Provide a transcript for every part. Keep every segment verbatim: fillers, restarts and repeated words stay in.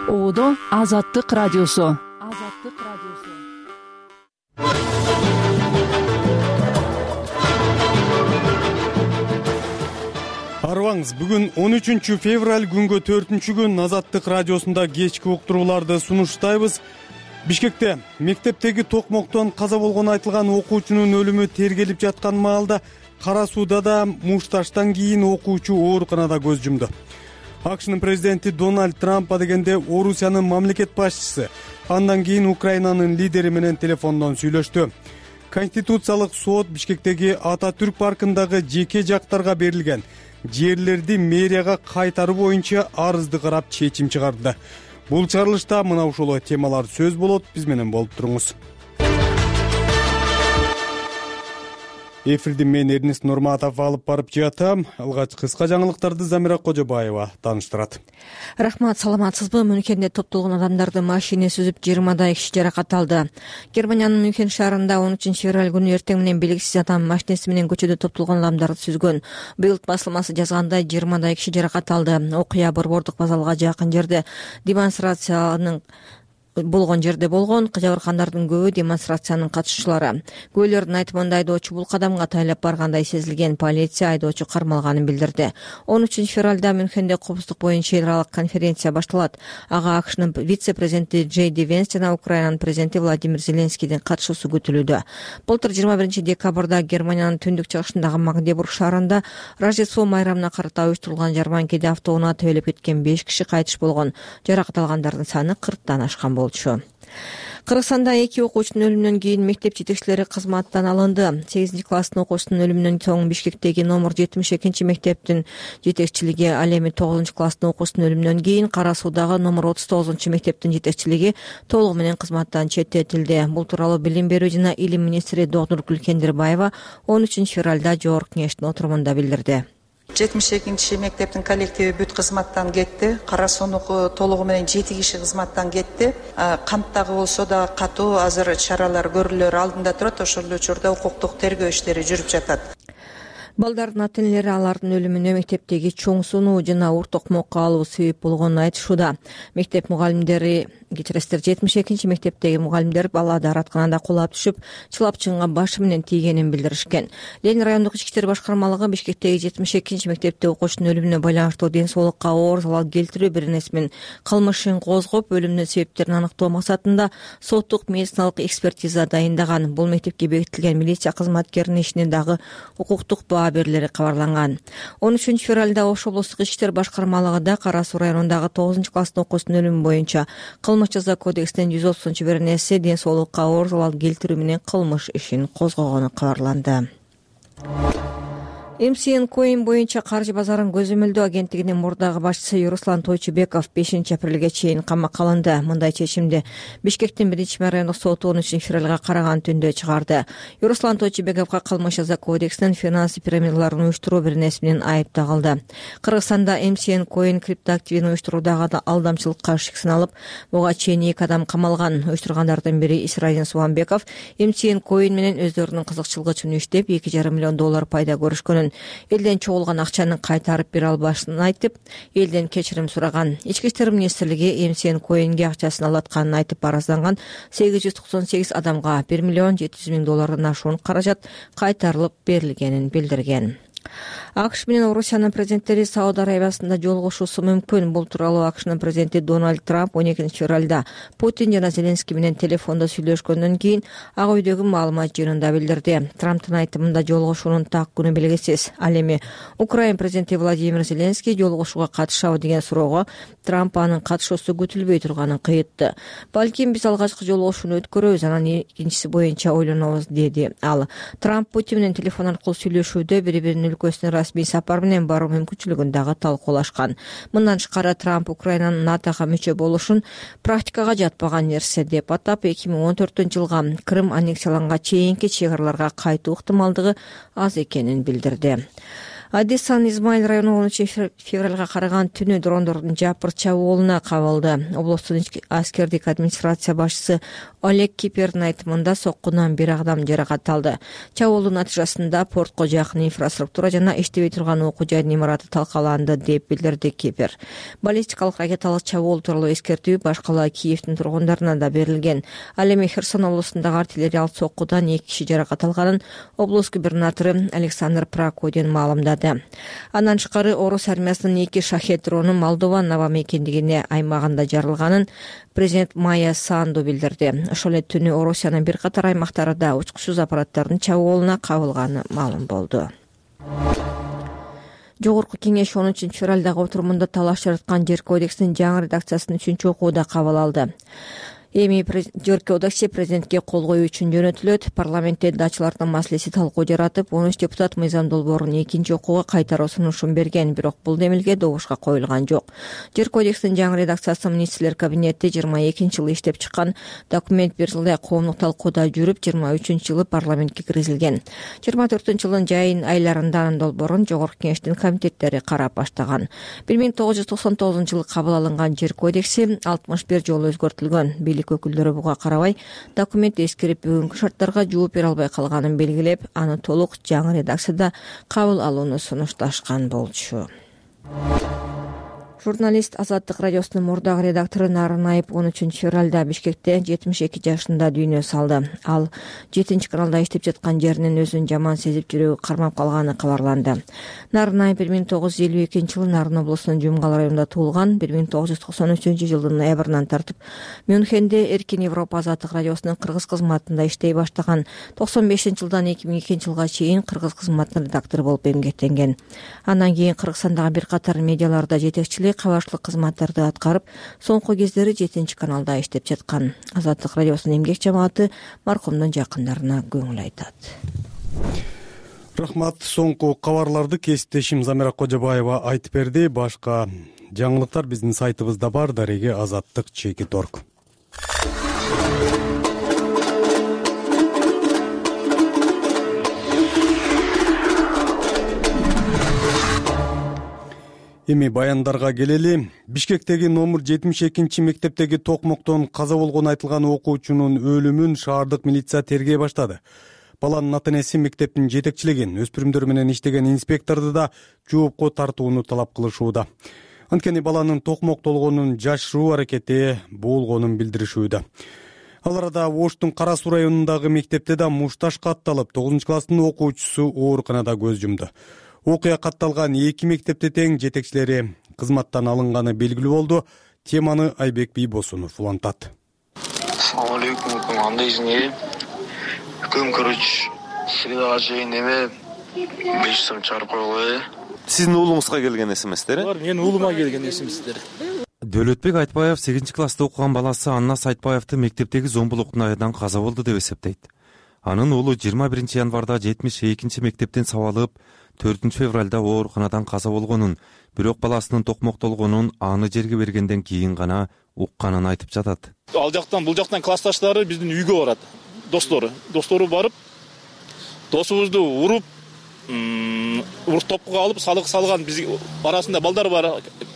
Оодо Азаттык радиосу. Азаттык радиосу. Арыбаңыз, бүгүн он үчүнчү февраль күнгө төртүнчү күн Азаттык радиосунда кечки уктурууларды сунуштайбыз. Бишкекте мектептеги токмоктон каза болгону айтылган окуучунун өлүмү тергелип жаткан маалда Кара Сууда да мушташтан кийин окуучу ооруканада көз жумду. АКШнын президенти Дональд Трампа дегенде Орусиянын мамлекет башчысы андан кийин Украинанын лидери менен телефондон сүйлөштү. Конституциялык сот Бишкектеги Ататүрк паркындагы жеке жактарга берилген жерлерди мэрияга кайтаруу боюнча арызды карап чечим чыгарды. Бул чыгарылышта мына ушул темалар сөз болот. Биз менен болуп туруңуз. Эфирди мен Эрнест Нурматов алып барып жатам. Алгач кыска жаңылыктарды Замира Кожобаева тааныштырат. Рахмат, саламатсызбы? Мюнхенде топтолгон адамдарды машина сүзүп жыйырмадай киши жаракат алды. Германиянын Мюнхен шаарында он үчүнчү февраль күнү эртең менен белгисиз адам машинеси менен көчөдө топтолгон адамдарды сүзгөн. Быйыл басылмасы жазгандай жыйырмадай киши жаракат алды. Окуя Борбордук вокзалга жакын жерде демонстрациянын болгон жерде болгон. Жабыркандардын көбү демонстрациянын катышуучулары. Күбөлөрдүн айтымында айдоочу бул кадамга тайлап баргандай сезилген. Полиция айдоочу кармалганын билдирди. он үчүнчү февралда Мюнхенде коопсуздук боюнча эл аралык конференция башталат. Ага АКШнын вице-президенти Джей Ди Венс жана Украинанын президенти Владимир Зеленскийдин катышуусу күтүлүүдө. Былтыр жыйырма биринчи декабрда Германиянын түндүк чыгышындагы Магдебург шаарында Рождество майрамына карата уюштурулган жарманкеде автоунаа төөлөп кеткен беш киши кайтыш болгон. Жаракат алгандардын саны кырктан ашкан болчу. Кыргызстанда эки окуучунун өлүмүнөн кийин мектеп жетекчилери кызматтан алынды. сегизинчи класстын окуучусунун өлүмүнөн соң Бишкектеги номер жетимиш экинчи мектептин жетекчилиги, ал эми тогузунчу класстын окуучусунун өлүмүнөн кийин Кара Суудагы номер отуз тогузунчу мектептин жетекчилиги толугу менен кызматтан четтетилди. Бул тууралуу Билим берүү жана илим министри доктор Гүлкендирбаева он үчүнчү февралда жогорку кеңештин отурумунда билдирди. жетимиш экинчи мектептин коллективи бүт кызматтан кетти. Кара Суунуку толугу менен жети киши кызматтан кетти. Камптагы болсо да катуу азыр чаралар көрүлөр алдында турат. Ошол учурда укуктук тергөө иштери жүрүп жатат. Балдардын ата-энелери алардын өлүмүнө мектептеги чоң сунуу жана ур токмокко алуу себеп болгонун айтышууда. Мектеп мугалимдери, кечиресиздер, жетимиш экинчи мектептеги мугалимдер бала дааратканада кулап түшүп, чылапчыңга башы менен тийгенин билдиришкен. Ленин райондук ички иштер башкармалыгы Бишкектеги жетимиш экинчи мектепте окуучунун өлүмүнө байланыштуу ден соолукка оор залал келтирүү беренесинин кылмыш ишин козгоп, өлүмүнүн себептерин аныктоо максатында соттук медициналык экспертиза дайындаган. Бул мектепке бекитилген милиция кызматкеринин ишине дагы укуктук баа берилери кабарланган. он үчүнчү февралда Ош облустук ички иштер башкармалыгында Кара Суу районундагы тогузунчу класстын окуучусунун өлүмү боюнча кылмыш жаза кодексинин жүз отузунчу беренеси ден соолукка оор залал келтирүү менен кылмыш ишин козгогону кабарланды. эм си эн Coin боюнча каржы базарын көзөмөлдөө агенттигинин мурдагы башчысы Руслан Тойчубеков бешинчи апрелге чейин камакка алынды. Мындай чечимди Бишкектин биринчи райондук соту он үчүнчү февралга караган түндө чыгарды. Руслан Тойчубековго кылмыш жаза кодексинин финансы пирамидаларын уюштуруу беренеси менен айып тагылды. Кыргызстанда эм си эн Coin криптоактивин уюштуруудагы алдамчылыкка шик саналып, буга чейин эки адам камалган. Уюштургандардын бири Исраилин Субанбеков эм си эн Coin менен өздөрүнүн кызыкчылыгы үчүн иштеп эки жарым миллион доллар пайда көрүшкөнүн, элден чогулган акчаны кайтарып бере албашын айтып, элден кечирим сураган. Ички иштер министрлиги эм си эн Coin'ге акчасын алатканын айтып аразданган сегиз жүз токсон сегиз адамга бир миллион жети жүз миң доллардан ашуун каражат кайтарылып берилгенин билдирген. АКШ менен Орусиянын президенттери Сауд Арабиясында жолугушуусу мүмкүн. Бул тууралуу АКШнын президенти Дональд Трамп он экинчи февралда Путин жана Зеленский менен телефондо сүйлөшкөндөн кийин ак үйдөгү маалымат жыйынында билдирди. Трамптын айтымында жолугушуунун так күнү белгисиз. Ал эми Украин президенти Владимир Зеленский жолугушууга катышабы деген суроого Трамп анын катышуусу күтүлбөй турганын кыйытты. Балким биз алгачкы жолугушууну өткөрөбүз, анан экинчиси боюнча ойлонобуз, деди ал. Трамп Путин менен телефон аркылуу сүйлөшүүдө бири-биринин өлкөсүнө расмий сапар менен баруу мүмкүнчүлүгүн дагы талкуулашкан. Мындан тышкары Трамп Украинанын натога мүчө болушун практикага жатпаган нерсе деп атап, эки миң он төртүнчү жылга Крым аннексияланганга чейинки чек араларга кайтуу ыктымалдыгы аз экенин билдирди. Одессанын Измаил району онунчу февралга караган түнү дрондордун жапыр чабуулуна кабылды. Облустун аскердик администрация башчысы Олег Кипердин айтымында соккунан бир адам жаракат алды. Чабуулдун натыйжасында портко жакын инфраструктура жана иштебей турган окуу жайдын имараты талкаланды деп билдирди Кипер. Баллистикалык ракеталык чабуул тууралуу эскертүү башкала Киевдин тургундарына да берилген. Ал эми Херсон облусундагы артиллериялык соккудан эки киши жаракат алганын облус губернатору Александр Прокудин маалымдады. Андан тышкары орус армиясынын эки шахет дрону Молдова Нава мекендигине аймагында жарылганын президент Майя Санду билдирди. Ошол эле түнү Орусиянын бир катар аймактарында учкучсуз аппараттардын чабуулуна кабылганы маалым болду. Жогорку кеңеш онунчу февралдагы отурумунда талаш жараткан Жер кодексинин жаңы редакциясын үчүнчү окууда кабыл алды. Эми Жер кодекси президентке кол коюу үчүн жөнөтүлөт. Парламентте дачылардын маселеси талкуу жаратып, он үч депутат мыйзам долбоорун экинчи окууга кайтаруу сунушун берген, бирок бул демилге добушка коюлган жок. Жер кодексинин жаңы редакциясы министрлер кабинети жыйырма экинчи жылы иштеп чыккан. Документ бир жылдай коомдук талкууда жүрүп, жыйырма үчүнчү жылы парламентке киргизилген. жыйырма төртүнчү жылдын жайын айларында анын долбоорун жогорку кеңештин комитеттери карап баштаган. бир миң тогуз жүз токсон тогузунчу жылы кабыл алынган Жер кодекси алтымыш бир жолу өзгөртүлгөн. Бийлик өкүлдөрү буга карабай документ эскирип бүгүнкү шарттарга жооп бере албай калганын белгилеп, аны толук жаңы редакцияда кабыл алууну сунушташкан болчу. Журналист Азаттык радиосунун мурдагы редактору Нарынайып он үчүнчү февралда Бишкекте жетимиш эки жашында дүйнө салды. Ал жетинчи каналда иштеп жаткан жеринен өзүн жаман сезип жүрөгү кармап калганы кабарланды. Нарынайып бир миң тогуз жүз элүү экинчи жылы Нарын облусунун Жумгал районунда туулган. бир миң тогуз жүз токсон үчүнчү жылдын ноябрынан тартып Мюнхенде Эркин Европа Азаттык радиосунун кыргыз кызматында иштей баштаган. токсон бешинчи жылдан эки миң экинчи жылга чейин кыргыз кызматынын редактору болуп эмгектенген. Андан кийин Кыргызстандагы бир катар медиаларда жетекчилик, кабарчылык кызматтарды аткарып, соңку кездери жетинчи каналда иштеп жаткан. Азаттык радиосунун эмгек жамааты маркумдун жакындарына көңүл айтат. Рахмат. Соңку кабарларды кесиптешим Замира Кожобаева айтып берди. Башка жаңылыктар биздин сайтыбызда бар. Дареге азаттык чекит точка орг. Эми баяндарга келели. Бишкектеги номер жетимиш экинчи мектептеги токмоктон каза болгону айтылган окуучунун өлүмүн шаардык милиция тергей баштады. Баланын ата-энеси мектептин жетекчилигин, өспүрүмдөр менен иштеген инспекторду да жоопко тартууну талап кылышууда. Анткени баланын токмоктолгонун жашыруу аракети болгонун билдиришүүдө. Ал арада Оштун Кара Суу районундагы мектепте да мушташ катталып, тогузунчу класстын окуучусу ооруканада көз жумду. Окуя катталган эки мектепте тең жетекчилери кызматтан алынганы белгилүү болду. Теманы Айбек Бийбосунов улантат. Ассалому алейкум, кандайсың? Күн көрүч средага чейин эме беш сом чыгарып койгула. Сиздин уулуңузга келген эсиместер? Бар, менин уулума келген эсиместер. Дөлөтбек Айтбаев сегизинчи класста окуган баласы Аннас Айтбаевди мектептеги зомбулуктун айынан каза болду деп эсептейт. Анын уулу жыйырма биринчи январда жетимиш экинчи мектептен сабалып, төртүнчү февралда ооруканадан каза болгонун, бирок баласынын токмоктолгонун аны жерге бергенден кийин гана укканын айтып жатат. Ал жактан бул жактан классташтары биздин үйгө барат. Достору, достору барып, досубузду уруп, уруп топко алып салык салган, биз арасында балдар бар.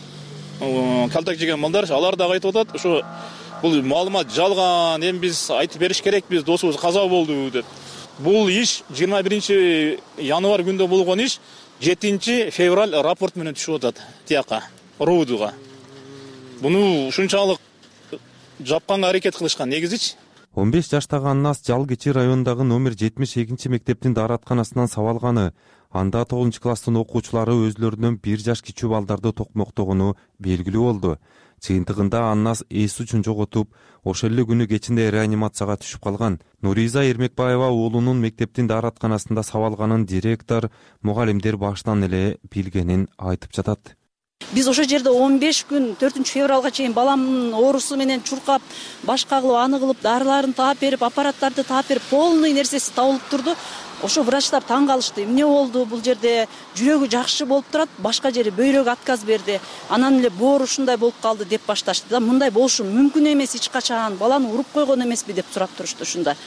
Калтак жеген балдар, алар да айтып атат, ошо бул маалымат жалган, эми биз айтып бериш керекпиз, досубуз каза болду деп. Бул иш жыйырма биринчи январь күндө болгон иш жетинчи февраль рапорт менен түшүп атат тияка, Руудуга. Буну ушунчалык жапканга аракет кылышкан негизичи. он беш жаштагы Аннас Жалгичи районундагы номер жетимиш экинчи мектептин дааратканасынан сабалганы, анда тогузунчу класстын окуучулары өзлөрүнөн бир жаш кичүү балдарды токмоктогону белгилүү болду. Чыйынтыгында Аннас эс үчүн жоготуп, ошол эле күнү кечинде реанимацияга түшүп калган. Нуриза Эрмекбаева уулунун мектептин дааратканасында сабалганын директор, мугалимдер баштан эле билгенин айтып жатат. Биз ошол жерде он беш күн төртүнчү февралга чейин баламдын оорусу менен чуркап, башка кылып, аны кылып, дарыларын таап берип, аппараттарды таап берип, полный нерсеси табылып турду. Ошо врачтар таң калышты. Эмне болду? Бул жерде жүрөгү жакшы болуп турат, башка жери бөйрөгү отказ берди. Анан эле боор ушундай болуп калды деп башташты да. Мындай болушу мүмкүн эмес эч качан. Баланы уруп койгон эмеспи деп сурап турушту ушунда.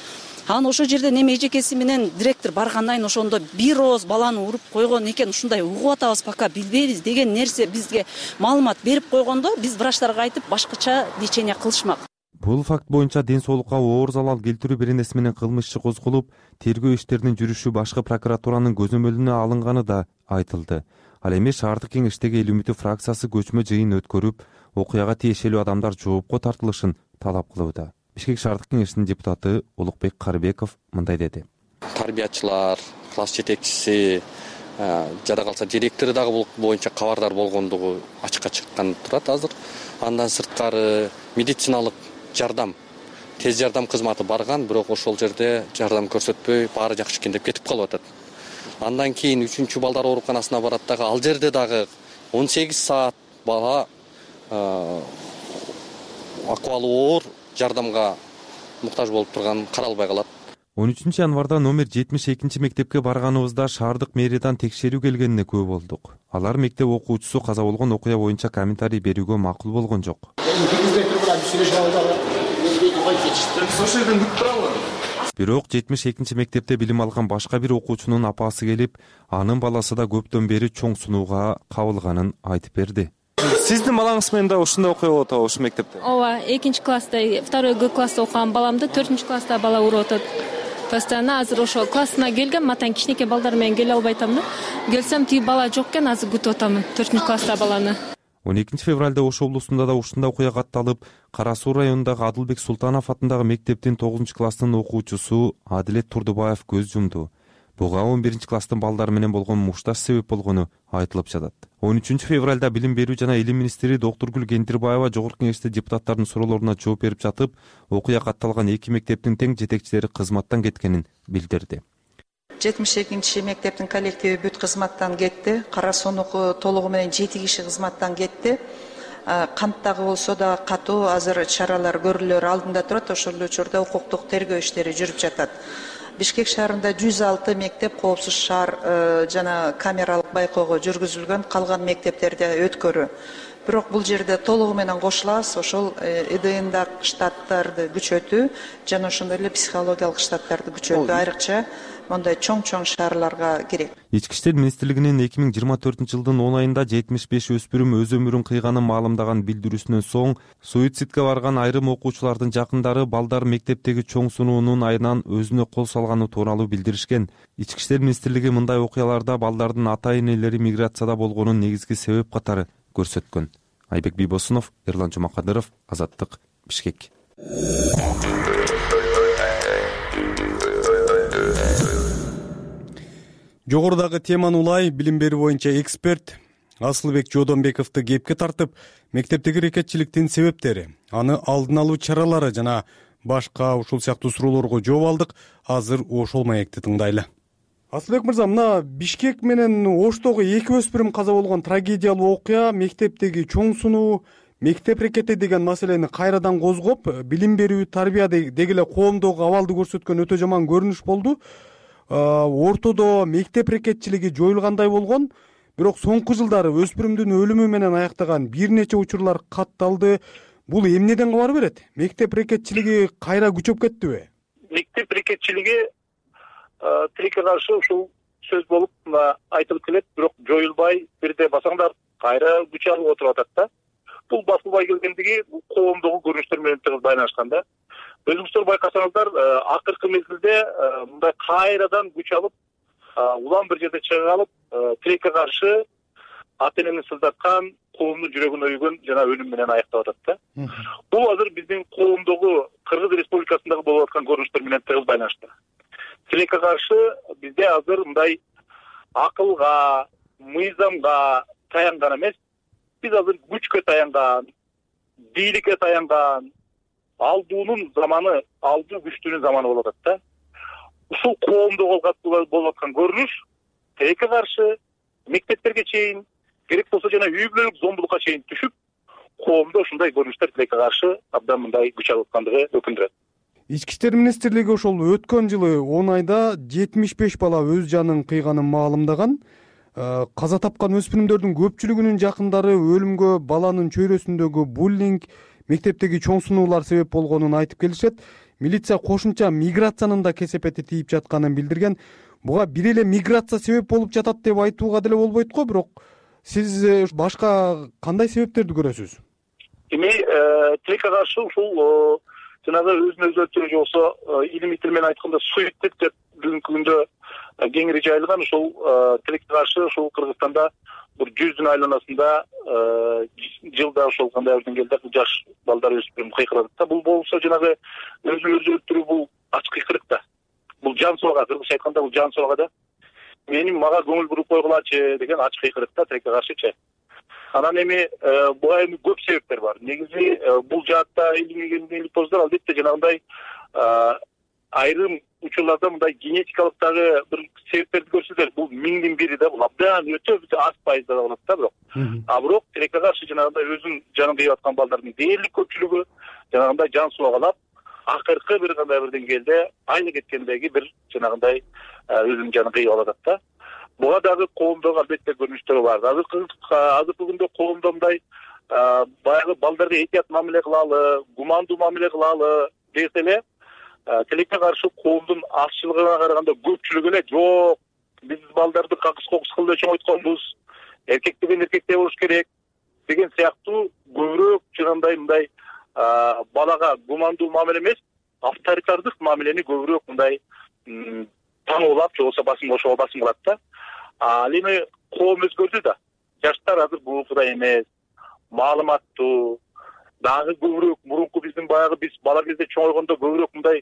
анан ошол жерде эми эжекеси менен директор баргандан кийин ошондо бир ооз баланы уруп койгон экен, ушундай угуп атабыз, пока билбейбиз деген нерсе бизге маалымат берип койгондо биз врачтарга айтып башкача лечение кылышмак. Бул факт боюнча ден соолукка оор залал келтирүү беренеси менен кылмыш иши козголуп, тергөө иштеринин жүрүшү башкы прокуратуранын көзөмөлүнө алынганы да айтылды. Ал эми шаардык кеңештеги эл үмүтү фракциясы көчмө жыйын өткөрүп, окуяга тиешелүү адамдар жоопко тартылышын талап кылууда. Бишкек шаардык кеңешинин депутаты Улукбек Карыбеков мындай деди. Тарбиячылар, класс жетекчиси, жада калса директору дагы бул боюнча кабардар болгондугу ачыкка чыккан турат азыр. Андан сырткары медициналык жардам, тез жардам кызматы барган, бирок ошол жерде жардам көрсөтпөй, баары жакшы экен деп кетип калып атат. Андан кийин үчүнчү балдар ооруканасына барат дагы, ал жерде дагы он сегиз саат бала акыбалы оор жардамга муктаж болуп турган каралбай калат. он үчүнчү январда номер жетимиш экинчи мектепке барганыбызда шаардык мэриядан текшерүү келгенине күбө болдук. Алар мектеп окуучусу каза болгон окуя боюнча комментарий берүүгө макул болгон жок. Бирок жетимиш экинчи мектепте билим алган башка бир окуучунун апасы келип, анын баласы да көптөн бери чоң сунууга кабылганын айтып берди. Сиздин балаңыз менен да ушундай окуя болуп атабы ушул мектепте? Ооба, экинчи класста, второй Г класста окуган баламды төртүнчү класста бала уруп атат. Постоянно азыр ошо классына келгем, матан кичинекей балдар менен келе албай атам да. Келсем тиги бала жок экен, азыр күтүп атамын төртүнчү класста баланы. он экинчи февралда Ош облусунда да ушундай окуя катталып, Кара Суу районундагы Адылбек Султанов атындагы мектептин тогузунчу класстын окуучусу Адилет Турдубаев көз жумду. Буга он биринчи класстын балдары менен болгон мушташ себеп болгону айтылып жатат. он үчүнчү февралда билим берүү жана илим министри Доктургүл Кендирбаева жогорку кеңеште депутаттардын суроолоруна жооп берип жатып, окуя катталган эки мектептин тең жетекчилери кызматтан кеткенин билдирди. жетимиш экинчи мектептин коллективи бүт кызматтан кетти. Кара Суунуку толугу менен жети киши кызматтан кетти. Канттагы болсо да катуу азыр чаралар көрүлөр алдында турат. Ошол учурда укуктук тергөө иштери жүрүп жатат. Бишкек шаарында жүз алты мектеп коопсуз шаар жана камералык байкоого жүргүзүлгөн, калган мектептерде өткөрүү. Бирок бул жерде толугу менен кошулабыз, ошол ИДНда штаттарды күчөтүү жана ошондой эле психологиялык штаттарды күчөтүү айрыкча мондай чоң-чоң шаарларга керек. Ички иштер министрлигинин эки миң жыйырма төртүнчү жылдын он айында жетимиш беш өспүрүм өз өмүрүн кыйганын маалымдаган билдирүүсүнөн соң суицидке барган айрым окуучулардын жакындары балдар мектептеги чоң сунуунун айынан өзүнө кол салганы тууралуу билдиришкен. Ички иштер министрлиги мындай окуяларда балдардын ата-энелери миграцияда болгонун негизги себеп катары көрсөткөн. Айбек Бийбосунов, Эрлан Жумакадыров, Азаттык, Бишкек. Жогорудагы теманы улай билим берүү боюнча эксперт Асылбек Жодонбековду кепке тартып, мектептеги рекетчиликтин себептери, аны алдын алуу чаралары жана башка ушул сыяктуу суроолорго жооп алдык. Азыр ошол маекти тыңдайлы. Асылбек мырза, мына Бишкек менен Оштогу эки өспүрүм каза болгон трагедиялуу окуя, мектептеги чоң сунуу, мектеп рекети деген маселени кайрадан козгоп, билим берүү, тарбия деги эле коомдогу абалды көрсөткөн өтө жаман көрүнүш болду. Ортодо мектеп рекетчилиги жоюлгандай болгон, бирок соңку жылдары өспүрүмдүн өлүмү менен аяктаган бир нече учурлар катталды. Бул эмнеден кабар берет? Мектеп рекетчилиги кайра күчөп кеттиби? Мектеп рекетчилиги тилекке каршы ушул сөз болуп айтылып келет, бирок жоюлбай, бирде басаңдар кайра күч алып отуруп атат да. Бул басылбай келгендиги коомдогу көрүнүштөр менен тыгыз байланышкан да. Өзүңүздөр байкасаңыздар, акыркы мезгилде мындай кайрадан күч алып, улам бир жерде чыга алып, тилекке каршы ата-энени сылдаткан, коомдун жүрөгүн өйгөн жана өлүм менен аяктап атат да. Бул азыр биздин коомдогу Кыргыз Республикасындагы болуп аткан көрүнүштөр менен тыгыз байланыштуу. Тилекке каршы бизде азыр мындай акылга, мыйзамга таянган эмес, биз азыр күчкө таянган, бийликке таянган, алдуунун заманы, алдуу күчтүүнүн заманы болуп атат да. Ушул коомдогу болуп аткан көрүнүш тилекке каршы мектептерге чейин, керек болсо жана үй бүлөлүк зомбулукка чейин түшүп, коомдо ушундай көрүнүштөр тилекке каршы абдан мындай күч алып аткандыгы өкүндүрөт. Ички иштер министрлиги ошол өткөн жылы он айда жетимиш беш бала өз жанын кыйганын маалымдаган. Каза тапкан өспүрүмдөрдүн көпчүлүгүнүн жакындары өлүмгө баланын чөйрөсүндөгү буллинг, мектептеги чоң сунуулар себеп болгонун айтып келишет. милиция кошумча миграциянын да кесепети тийип жатканын билдирген. Буга бир эле миграция себеп болуп жатат деп айтууга деле болбойт го, бирок сиз башка кандай себептерди көрөсүз? Эми тилекке каршы ушул жанагы өзүн өзү өлтүрүү же болбосо илимий тил менен айтканда суицид деп бүгүнкү күндө кеңири жайылган ушул тилекке каршы ушул Кыргызстанда бир жүздүн айланасында жылда ошол кандай бир деңгээлде жаш балдар өспүрүм кыйкырат да. Бул болсо жанагы өзүн өзү өлтүрүү бул ачык кыйкырык да. Бул жан соога, кыргызча айтканда бул жан соога да. Мени мага көңүл буруп койгулачы деген ачык кыйкырык да тилекке каршычы. Анан эми буга эми көп себептер бар. Негизи бул жаатта илимпоздор албетте жанагындай айрым учурларда мындай генетикалык дагы бир себептерди көрсөтөт. Бул миңдин бири да, бул абдан өтө аз пайызда болот да бирок. А бирок тилекке каршы жанагындай өзүн жанын кыйып аткан балдардын дээрлик көпчүлүгү жанагындай жан соогалап, акыркы бир кандай бир деңгээлде айны кеткендеги бир жанагындай өзүнүн жанын кыйып алат да. Буга дагы коомдогу албетте көрүнүштөр бар. Азыркы азыркы күндө коомдо мындай баягы балдарга этият мамиле кылалы, гумандуу мамиле кылалы десе эле тилекке каршы коомдун азчылыгына караганда көпчүлүгү эле жок, биз балдарды какыс кокус кылып чоңойтконбуз, эркек деген эркектей болуш керек деген сыяктуу көбүрөөк жанагындай мындай балага гумандуу мамиле эмес, авторитардык мамилени көбүрөөк мындай таңоолап же болбосо басым кошууга басым кылат да. Ал эми коом өзгөрдү да. Жаштар азыр буукудай эмес, маалыматтуу, дагы көбүрөөк мурунку биздин баягы биз бала кезде чоңойгондо көбүрөөк мындай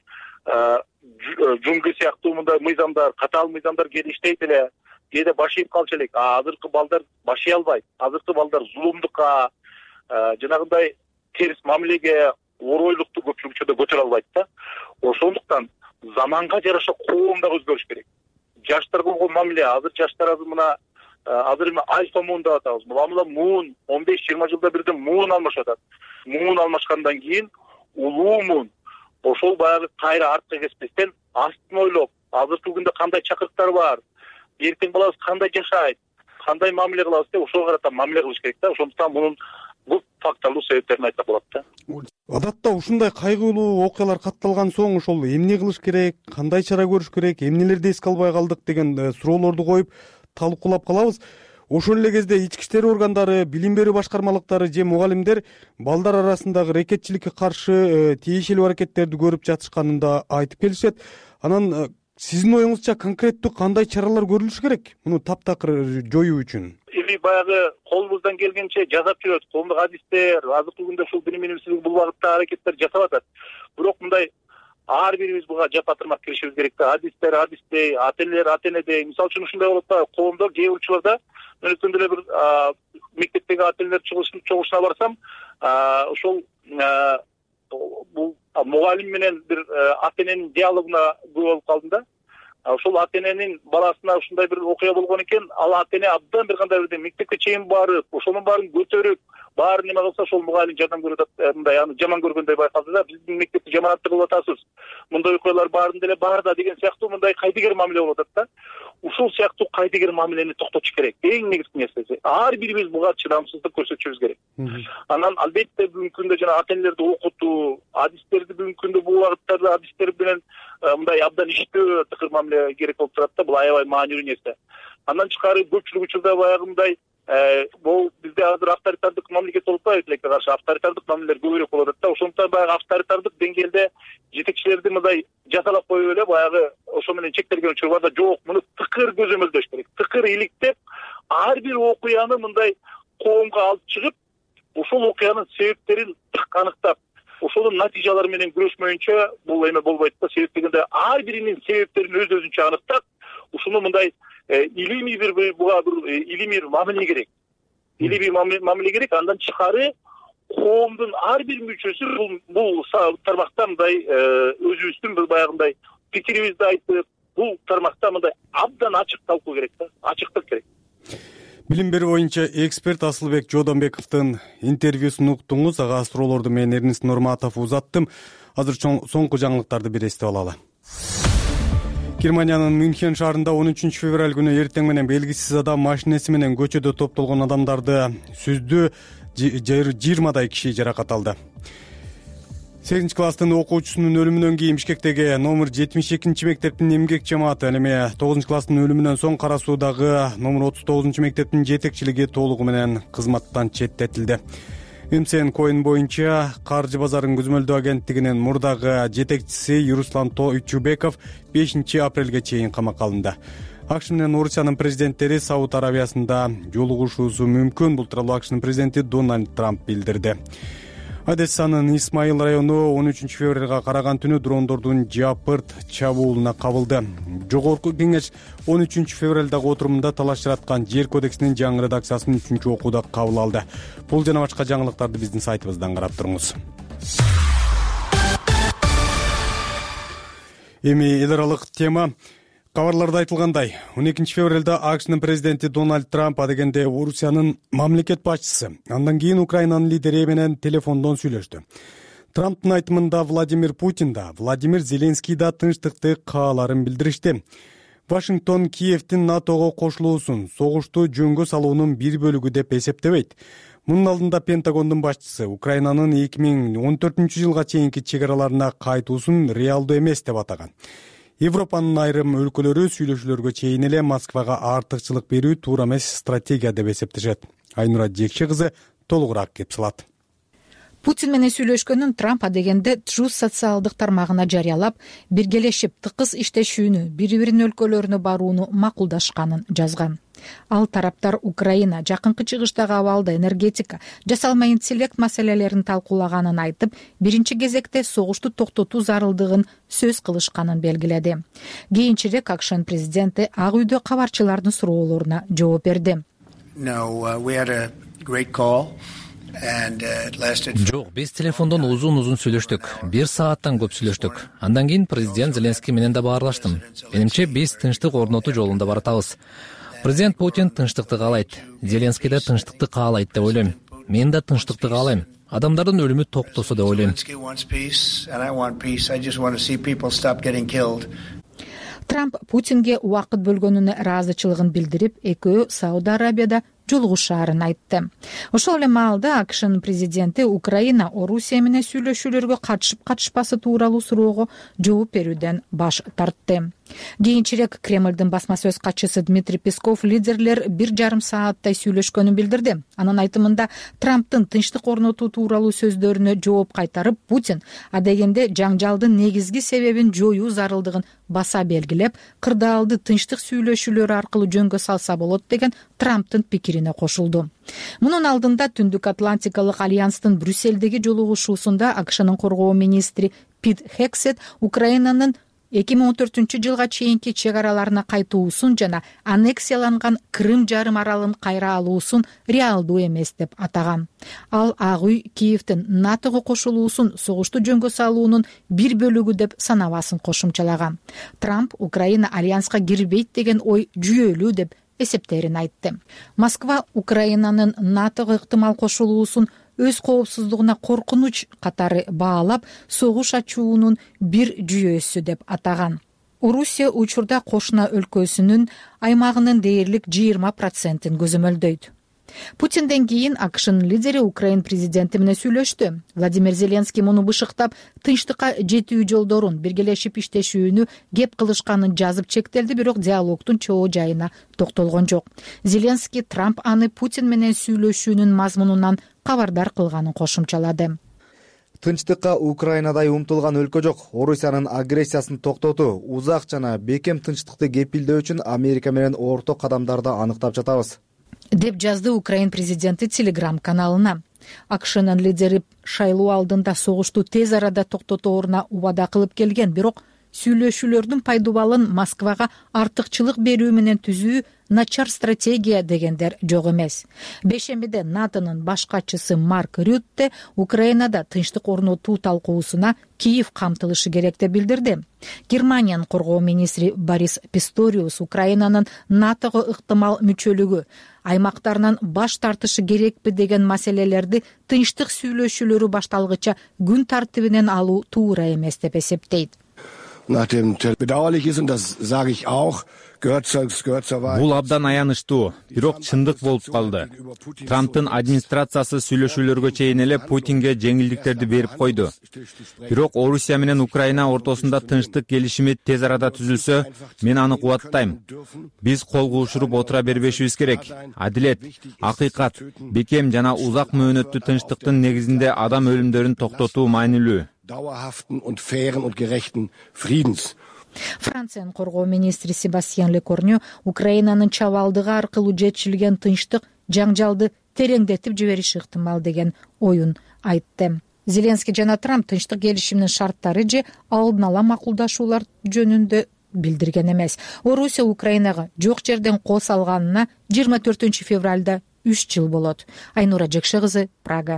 жунгы сыяктуу мындай мыйзамдар, катаал мыйзамдар кээде иштейт эле, кээде баш ийип калчу элек. А азыркы балдар баш ий албайт. Азыркы балдар зулумдукка, жанагындай терс мамилеге, оройлукту көпчүлүкчөдө көтөрө албайт да. Ошондуктан заманга жараша коом да өзгөрүш керек. Жаштар болгон мамиле, азыр жаштар азыр мына азыр эми альфа муун деп атабыз. Муламла муун он беш жыйырма жылда бирден муун алмашып атат. Муун алмашкандан кийин улуу муун ошол баягы кайра артка кеспестен астын ойлоп, азыркы күндө кандай чакырыктар бар, эртең балабыз кандай жашайт, кандай мамиле кылабыз деп ошого карата мамиле кылыш керек да. Ошондуктан мунун көп факторлуу себептерин айтсак болот да. Адатта ушундай кайгылуу окуялар катталган соң ошол эмне кылыш керек, кандай чара көрүш керек, эмнелерди эске албай калдык деген суроолорду коюп талкуулап калабыз. Ошол эле кезде ички иштер органдары, билим берүү башкармалыктары же мугалимдер балдар арасындагы рекетчиликке каршы тиешелүү аракеттерди көрүп жатышканын да айтып келишет. Анан сиздин оюңузча конкреттүү кандай чаралар көрүлүш керек муну таптакыр жоюу үчүн? Эми баягы колубуздан келгенче жасап жүрөбүз. Коомдук адистер азыркы күндө ушул билим министрлиги бул багытта аракеттер жасап атат. Бирок мындай ар бирибиз буга жапа-тырмак киришибиз керек да. Адистер адистей, ата-энелер ата-энедей. Мисалы үчүн ушундай болот да, коомдо кээ бир учурларда мен өткөндө эле бир мектептеги ата-энелер чогулушуна барсам, ошол бул мугалим менен бир ата-эненин диалогуна күбө болуп калдым да. Ошол ата-эненин баласына ушундай бир окуя болгон экен, ал ата-эне абдан бир кандай бир мектепке чейин барып, ошонун баарын көтөрүп, баары неме кылса ошол мугалим жардам көрүп атат, мындай аны жаман көргөндөй байкалды да. Биздин мектепти жаманаттуу кылып атасыз. Мындай окуялар баарын деле бар да деген сыяктуу мындай кайдыгер мамиле болуп атат да. Ушул сыяктуу кайдыгер мамилени токтотуш керек. Эң негизги нерсеси ар бирибиз буга чыдамсыздык көрсөтүшүбүз керек. Анан албетте бүгүнкү күндө жана ата-энелерди окутуу, адистерди бүгүнкү күндө бул багыттарда адистер менен мындай абдан иштөө тыкыр мамиле керек болуп турат да. Бул аябай маанилүү нерсе. Андан тышкары көпчүлүк учурда баягы мындай бул бизде азыр авторитардык мамлекет болуп атпайбы, тилекке каршы авторитардык мамилелер көбүрөөк болуп атат да. Ошондуктан баягы авторитардык деңгээлде жетекчилерди мындай жазалап коюп эле баягы ошо менен чектелген учур бар да. Жок, муну тыкыр көзөмөлдөш керек. Тыкыр иликтеп, ар бир окуяны мындай коомго алып чыгып, ошол окуянын себептерин аныктап, ошонун натыйжалары менен күрөшмөйүнчө бул эме болбойт да. Себеп дегенде ар биринин себептерин өз өзүнчө аныктап, ушуну мындай илимий бир буга бир илимий мамиле керек. Илимий мамиле керек. Андан тышкары коомдун ар бир мүчөсү бул бул тармакта мындай өзүбүздүн бир баягындай пикирибизди айтып, бул тармакта мындай абдан ачык талкуу керек да. Ачыктык керек. Билим берүү боюнча эксперт Асылбек Жодонбековдун интервьюсун уктуңуз. Ага суроолорду мен Эрнест Нурматов узаттым. Азыр соңку жаңылыктарды бир эстеп алалы. Германиянын Мюнхен шаарында он үчүнчү февраль күнү эртең менен белгисиз адам машинеси менен көчөдө топтолгон адамдарды сүздү, жыйырмадай киши жаракат алды. сегизинчи класстын окуучусунун өлүмүнөн кийин Бишкектеги номер жетимиш экинчи мектептин эмгек жамааты, ал эми тогузунчу класстын өлүмүнөн соң Кара Суудагы номер отуз тогузунчу мектептин жетекчилиги толугу менен кызматтан четтетилди. МСН коин боюнча каржы базарын көзөмөлдөө агенттигинин мурдагы жетекчиси Юруслан Тойчубеков бешинчи апрелге чейин камакка алынды. АКШ менен Орусиянын президенттери Сауд Аравиясында жолугушуусу мүмкүн. Бул тууралуу АКШнын президенти Дональд Трамп билдирди. Одессанын Исмаил району он үчүнчү февралга караган түнү дрондордун жапырт чабуулуна кабылды. Жогорку кеңеш он үчүнчү февралдагы отурумунда талаш жараткан жер кодексинин жаңы редакциясын үчүнчү окууда кабыл алды. Бул жана башка жаңылыктарды биздин сайтыбыздан карап туруңуз. Эми эл аралык тема. Кабарларда айтылгандай, он экинчи февралда АКШнын президенти Дональд Трамп адегенде Орусиянын мамлекет башчысы, андан кийин Украинанын лидери менен телефондон сүйлөштү. Трамптын айтымында Владимир Путин да, Владимир Зеленский да тынчтыкты кааларын билдиришти. Вашингтон Киевдин НАТОго кошулуусун согушту жөнгө салуунун бир бөлүгү деп эсептебейт. Мунун алдында Пентагондун башчысы Украинанын эки миң он төртүнчү жылга чейинки чек араларына кайтуусун реалдуу эмес деп атаган. Европанын айрым өлкөлөрү сүйлөшүүлөргө чейин эле Москвага артыкчылык берүү туура эмес стратегия деп эсептешет. Айнура Жекше кызы толугураак кеп салат. Путин менен сүйлөшкөнүн Трамп адегенде Truth социалдык тармагына жарыялап, биргелешип тыкыз иштешүүнү, бири-биринин өлкөлөрүнө барууну макулдашканын жазган. Ал тараптар Украина жакынкы чыгыштагы абалда энергетика, жасалма интеллект маселелерин талкуулаганын айтып, биринчи кезекте согушту токтотуу зарылдыгын сөз кылышканын белгиледи. Кийинчерээк АКШнын президенти Ак үйдө кабарчылардын суроолоруна жооп берди. Жок, биз телефондон узун-узун сүйлөштүк. Бир сааттан көп сүйлөштүк. Андан кийин президент Зеленский менен да баарлаштым. Менимче биз тынчтык орнотуу жолунда баратабыз. Президент Путин тынчтыкты каалайт, Зеленский да тынчтыкты каалайт деп ойлойм. Мен да тынчтыкты каалайм. Адамдардын өлүмү токтосо деп ойлойм. Трамп Путинге убакыт бөлгөнүнө ыраазычылыгын билдирип, экөө Сауд Арабияда жолугушаарын айтты. Ошол эле маалда АКШнын президенти Украина Орусия менен сүйлөшүүлөргө катышып катышпасы тууралуу суроого жооп берүүдөн баш тартты. Кийинчерээк Кремлдин басма сөз катчысы Дмитрий Песков лидерлер бир жарым сааттай сүйлөшкөнүн билдирди. Анын айтымында Трамптын тынчтык орнотуу тууралуу сөздөрүнө жооп кайтарып, Путин адегенде жаңжалдын негизги себебин жоюу зарылдыгын баса белгилеп, кырдаалды тынчтык сүйлөшүүлөр аркылуу жөнгө салса болот деген Трамптын пикирине кошулду. Мунун алдында Түндүк Атлантикалык альянстын Брюссельдеги жолугушуусунда АКШнын коргоо министри Пит Хексет Украинанын эки миң он төртүнчү жылга чейинки чек араларына кайтуусун жана аннексияланган Крым жарым аралын кайра алуусун реалдуу эмес деп атаган. Ал Ак үй Киевдин НАТОго кошулуусун согушту жөнгө салуунун бир бөлүгү деп санабасын кошумчалаган. Трамп Украина альянска кирбейт деген ой жүйөлүү деп эсептерин айтты. Москва Украинанын НАТОго ыктымал кошулуусун өз коопсуздугуна коркунуч катары баалап, согуш ачуунун бир жүйөсү деп атаган. Орусия учурда кошуна өлкөсүнүн аймагынын дээрлик жыйырма процентин көзөмөлдөйт. Путинден кийин АКШнын лидери Украин президенти менен сүйлөштү. Владимир Зеленский муну бышыктап, тынчтыкка жетүү жолдорун, биргелешип иштешүүнү кеп кылышканын жазып чектелди, бирок диалогдун чоо жайына токтолгон жок. Зеленский Трамп аны Путин менен сүйлөшүүнүн мазмунунан кабардар кылганын кошумчалады. Тынчтыкка Украинадай умтулган өлкө жок. Орусиянын агрессиясын токтотуу, узак жана бекем тынчтыкты кепилдөө үчүн Америка менен орто кадамдарды аныктап жатабыз, деп жазды Украин президенти Телеграм каналына. АКШнын лидери шайлоо алдында согушту тез арада токтотооруна убада кылып келген, бирок сүйлөшүүлөрдүн пайдубалын Москвага артыкчылык берүү менен түзүү начар стратегия дегендер жок эмес. Бешембиде НАТОнун баш катчысы Марк Рютте Украинада тынчтык орнотуу талкуусуна Киев камтылышы керек деп билдирди. Германиянын коргоо министри Борис Писториус Украинанын НАТОго ыктымал мүчөлүгү, аймактарынан баш тартышы керекпи деген маселелерди тынчтык сүйлөшүүлөрү башталгыча күн тартибинен алуу туура эмес деп эсептейт. Nachdem bedauerlich ist, und das sage ich auch, Бул абдан аянычтуу, бирок чындык болуп калды. Трамптын администрациясы сүйлөшүүлөргө чейин эле Путинге жеңилдиктерди берип койду. Бирок Орусия менен Украина ортосунда тынчтык келишими тез арада түзүлсө, мен аны кубаттайм. Биз кол куушуруп отура бербешибиз керек. Адилет, акыйкат, бекем жана узак мөөнөттүү тынчтыктын негизинде адам өлүмдөрүн токтотуу маанилүү. Франциянын коргоо министри Себастьян Лекорню Украинанын чабалдыгы аркылуу жетишилген тынчтык жаңжалды тереңдетип жибериши ыктымал деген оюн айтты. Зеленский жана Трамп тынчтык келишиминин шарттары же алдын ала макулдашуулар жөнүндө билдирген эмес. Орусия Украинага жок жерден кол салганына жыйырма төртүнчү февралда үч жыл болот. Айнура Жекше кызы, Прага.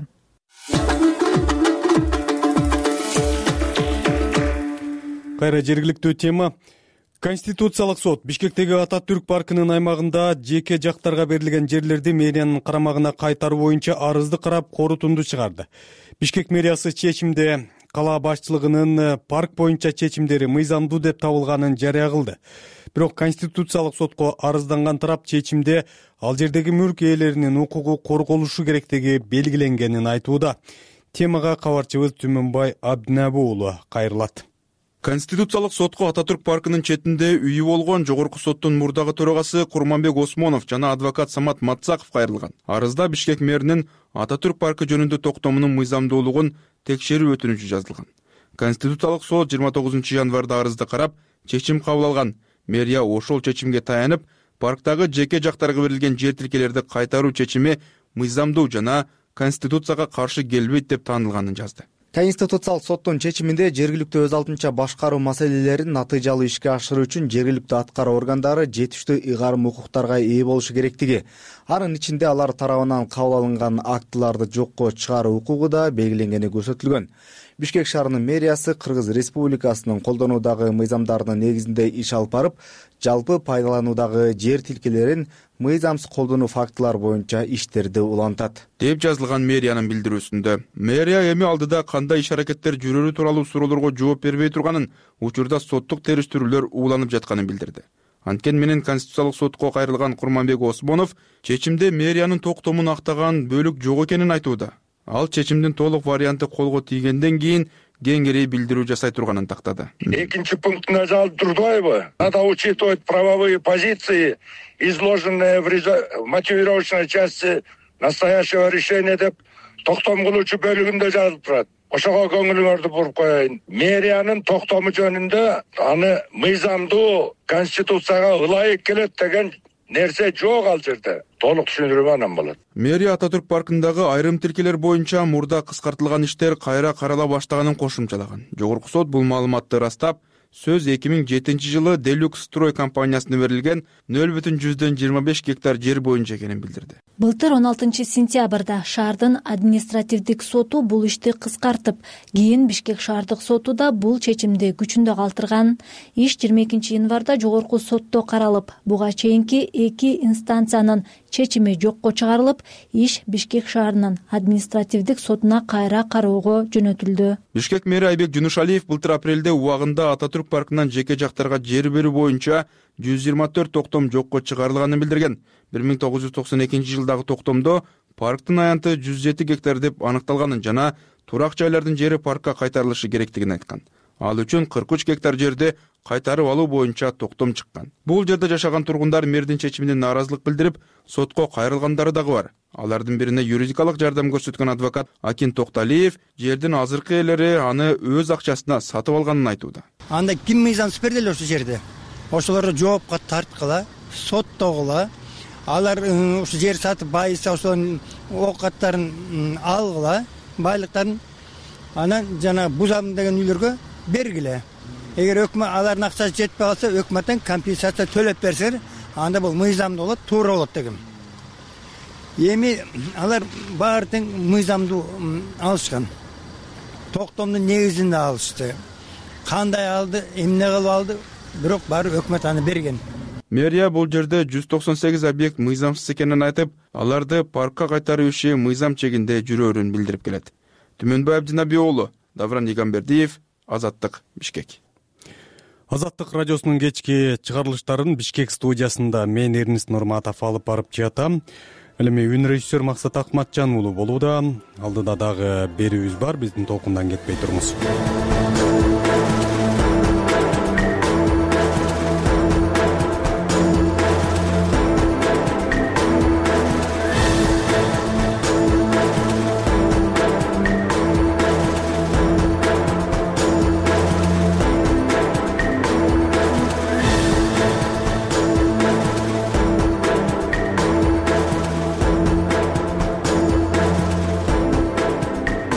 Кайра жергиликтүү тема. Конституциялык сот Бишкектеги Ататүрк паркынын аймагында жеке жактарга берилген жерлерди мэриянын карамагына кайтаруу боюнча арызды карап корутунду чыгарды. Бишкек мэриясы чечимде кала башчылыгынын парк боюнча чечимдери мыйзамдуу деп табылганын жарыя кылды. Бирок Конституциялык сотко арызданган тарап чечимде ал жердеги мүлк ээлеринин укугу корголушу керектиги белгиленгенин айтууда. Темага кабарчыбыз Түмөнбай Абдинабы уулу кайрылат. Конституциялык сотко Ататүрк паркынын четинде үйү болгон жогорку соттун мурдагы төрагасы Курманбек Осмонов жана адвокат Самат Матсаков кайрылган. Арызда Бишкек мэринин Ататүрк паркы жөнүндө токтомунун мыйзамдуулугун текшерүү өтүнүчү жазылган. Конституциялык сот жыйырма тогузунчу январда арызды карап, чечим кабыл алган. Мэрия ошол чечимге таянып, парктагы жеке жактарга берилген жер тилкелерди кайтаруу чечими мыйзамдуу жана Конституцияга каршы келбейт деп таанылганын жазды. Конституциялык соттун чечиминде жергиликтүү өз алдынча башкаруу маселелерин натыйжалуу ишке ашыруу үчүн жергиликтүү аткаруу органдары жетиштүү ыйгарым укуктарга ээ болушу керектиги, анын ичинде алар тарабынан кабыл алынган актыларды жокко чыгаруу укугу да белгиленгени көрсөтүлгөн. Бишкек шаарынын мэриясы Кыргыз Республикасынын колдонуудагы мыйзамдарынын негизинде иш алып барып, жалпы пайдалануудагы жер тилкелерин мыйзамсыз колдонуу фактылар боюнча иштерди улантат деп жазылган мэриянын билдирүүсүндө. Мэрия эми алдыда кандай иш-аракеттер жүрөрү тууралуу суроолорго жооп бербей турганын, учурда соттук териштирүүлөр ууланып жатканын билдирди. Анткени менен Конституциялык сотко кайрылган Курманбек Осмонов чечимде мэриянын токтомун актаган бөлүк жок экенин айтууда. Ал чечимдин толук варианты колго тийгенден кийин кеңири билдирүү жасай турганын тактады. Экинчи пунктуна жазылып турдубайбы? Надо учитывать правовые позиции, изложенные в мотивировочной части настоящего решения деп токтом кылуучу бөлүгүндө жазылып турат. Ошого көңүлүңөрдү буруп коеюн. Мэриянын токтому жөнүндө аны мыйзамдуу Конституцияга ылайык келет деген нерсе жок ал жерде. Толук түшүндүрүү анан болот. Мэрия Ататүрк паркындагы айрым тилкелер боюнча мурда кыскартылган иштер кайра карала баштаганын кошумчалаган. Жогорку сот бул маалыматты ырастап, сөз эки миң жетинчи жылы Делюкс строй компаниясына берилген нөл бүтүн жүздөн жыйырма беш гектар жер боюнча экенин билдирди. Былтыр он алтынчы сентябрда шаардын административдик соту бул ишти кыскартып, кийин Бишкек шаардык соту да бул чечимди күчүндө калтырган. Иш жыйырма экинчи январда жогорку сотто каралып, буга чейинки эки инстанциянын чечими жокко чыгарылып, иш Бишкек шаарынын административдик сотуна кайра кароого жөнөтүлдү. Бишкек мэри Айбек Жунушалиев былтыр апрелде убагында Ататүрк паркынан жеке жактарга жер берүү боюнча жүз жыйырма төрт токтом жокко чыгарылганын билдирген. бир миң тогуз жүз токсон экинчи жылдагы токтомдо парктын аянты жүз жети гектар деп аныкталганын жана турак жайлардын жери паркка кайтарылышы керектигин айткан. Ал үчүн кырк үч гектар жерди кайтарып алуу боюнча токтом чыккан. Бул жерде жашаган тургундар мэрдин чечимине нааразылык билдирип, сотко кайрылгандары дагы бар. Алардын бирине юридикалык жардам көрсөткөн адвокат Акин Токталиев жердин азыркы ээлери аны өз акчасына сатып алганын айтууда. Анда ким мыйзамсыз берди ошол жерде? Ошолорду жоопко тарткыла, соттогула, алар ушу жер сатып байыса ошонун оокаттарын алгыла, байлыктарын анан жана бузам деген үйлөргө бергиле. Эгер өкмөт алардын акчасы жетпей калса, өкмөттөн компенсация төлөп берсеңер, анда бул мыйзамдуу болот, туура болот дегем. Эми алар баары тең мыйзамдуу алышкан. Токтомдун негизинде алышты. Кандай алды, эмне кылып алды, бирок баары өкмөт аны берген. Мэрия бул жерде жүз токсон сегиз объект мыйзамсыз экенин айтып, аларды паркка кайтаруу иши мыйзам чегинде жүрөөрүн билдирип келет. Түмөнбай Абдинабы уулу, Давран Игамбердиев, Азаттык, Бишкек. Азаттык радиосунун кечки чыгарылыштарын Бишкек студиясында мен Эрнист Нурматов алып барып жатам. Ал эми үн режиссер Максат Акматжан уулу болууда. Алдыда дагы берүүбүз бар, биздин толкундан кетпей туруңуз.